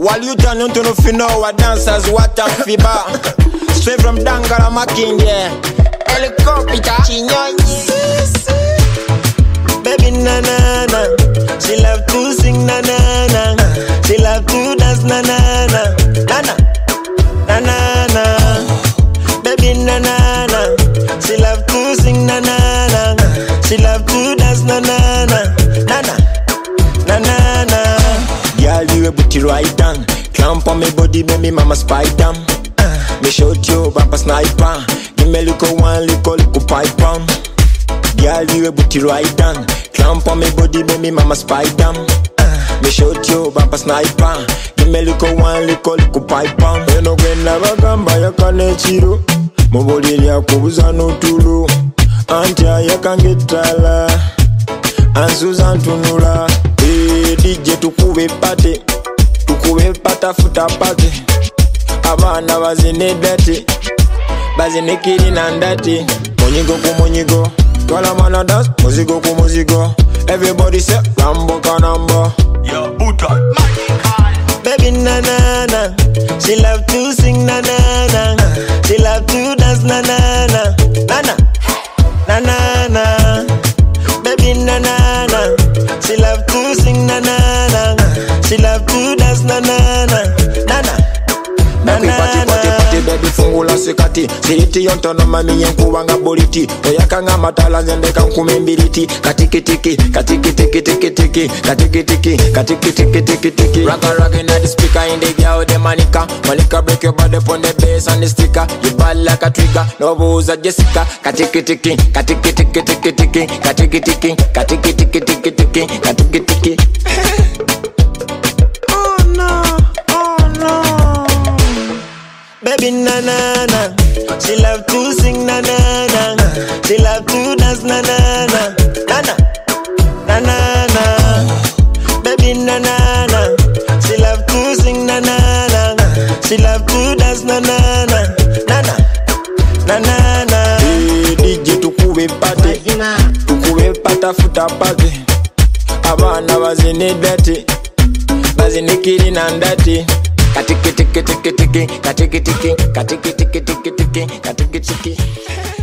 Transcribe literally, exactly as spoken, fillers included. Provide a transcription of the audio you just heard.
While you turn into no finno, dancers what a fiba. Straight from Dangara Makinje, helicopter chinyonyi. Baby na na na, she love to sing na na na, she love to dance na na na, na na na na na. Baby na na na, she love to sing na na na, she love to dance na na na, na na na na na. Girl, you a booty right down, clamp on me body, make me mama spider. Uh, me shoot you, papa sniper. Give me little one, little little pipe on. Girl, you a booty right down, clamp on me body, make me mama spider. Uh, me shoot you, papa sniper. Give me little one, little little pipe on. You know when never come by your kanechiro. Mobile ya kubuza no tulu. Antia ya kangetala. Ansuza tunula. Eh, D J tukube pate. Tukube pata futa pate. Abana bazine dati. Bazine kiri nandati. Monyigo ku monyigo. Twala mana dance. Muzigo ku muzigo. Everybody say Rambo kanamba. Yo, Butan. Baby na na na, she love to sing na na na, she love to dance na na na, na na na na na. Baby na na na, she love to sing na na na, she love to dance na na na, na na na na na. Baby fungula sikati, siriti yontono mami yenkuwanga boliti. Oyakanga matala nzende kankumembiriti. Katiki tiki, katiki tiki tiki tiki, katiki tiki, katiki tiki tiki tiki. Ragga ragga inna the speaker, in the girl the manica. Manica break your body pon the bass and the sticker. You bad like a trigger, no booza Jessica. Katiki tiki, katiki tiki tiki tiki, katiki tiki, katiki tiki tiki tiki, katiki tiki. Baby na na na, she love to sing na na na, she love to dance na na na, na na na na na. Baby na na na, she love to sing na na na, she love to dance na na na, na na na na na. Hey, D J tukube pate, tukube pata futa pate. Abana bazine dati, bazine kiri nandati. Katiki tiki tiki tiki, katiki tiki, katiki tiki tiki tiki, katiki tiki.